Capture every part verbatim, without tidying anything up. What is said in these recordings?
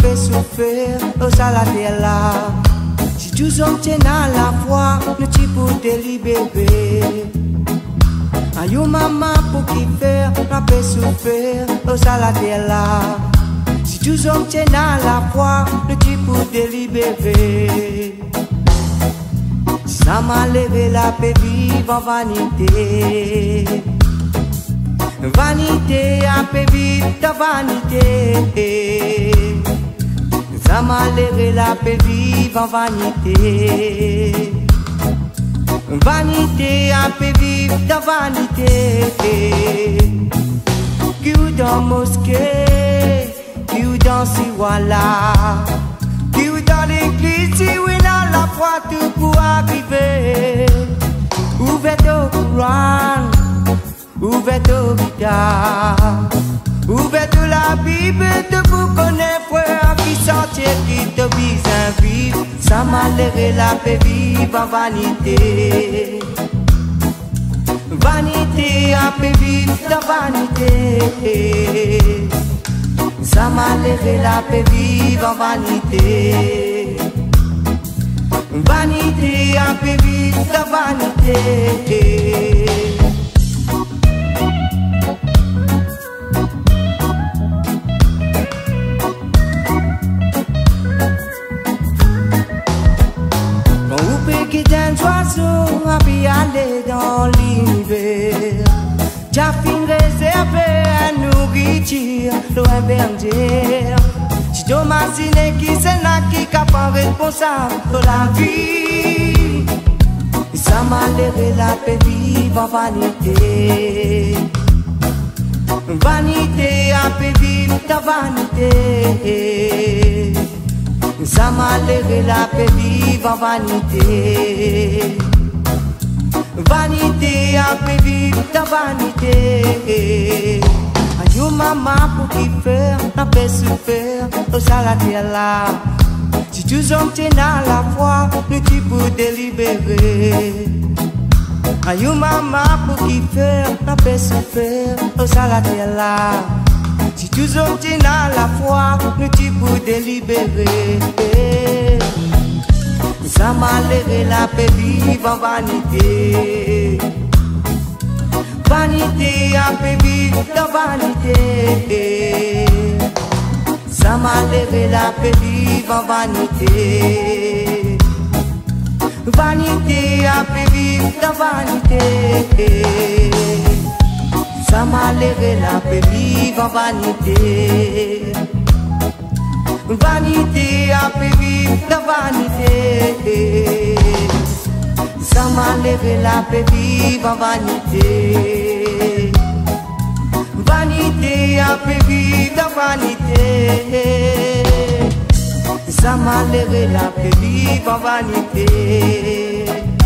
fait souffrir, au salaire là. Si tous hommes tiennent à la foi, nous t'y pour te libérer. Ayo maman pour qui faire, n'a fait souffrir, au salaire là. Si tous hommes tiennent à la foi, nous t'y pour te libérer. Ça m'a levé la paix vive en vanité. Vanité a paix vive ta vanité. Ça m'a levé la paix vive en vanité. Vanité a paix vive ta vanité. Qui ou dans mosquée, qui ou dans si voilà. Qui ou dans l'église, si ou dans la foi, tout pour arriver. Ouvert au Coran, ouvert au Bida, ouvert la Bible, de vous connaître, frère, qui sortir, qui te vise un vivre. Ça m'a levé la paix vive en vanité. Vanité, a paix vive ta vanité. Ça m'a levé la paix vive en vanité. Vanité, a paix vive ta vanité. Quand vous piquez d'un oiseau, à bien aller dans l'univers. T'as fin réservé à nourriture, loin berger. Si t'imagines qui c'est là qui capable responsable de la vie. Ça m'a levé la paix vive en vanité. Vanité a paix vive ta vanité. Ça m'a levé la paix vive en vanité. Vanité a paix vive ta vanité. Ayo maman pour qui faire, n'a pas souffert, au salaire là. Si tous hommes tiennent à la foi, nous t'y pour délibérer. Ayo maman pour qui faire, n'a pas souffert, au salaire là. Si tous hommes tiennent à la foi, nous t'y pour délibérer. Ça m'a levé la paix vive en vanité. Vanité a paix vive ta vanité. Ça m'a levé la paix vive en vanité. Vanité a paix vive ta vanité. Ça m'a levé la paix vive en vanité. Vanité a paix vive ta vanité. Ça m'a levé la paix vive en vanité. Vanité a paix vive ta vanité. Ça m'a levé la paix vive en vanité.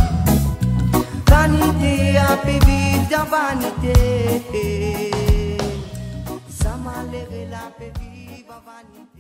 Vanité a paix vive ta vanité. Ça m'a levé la paix vive en vanité.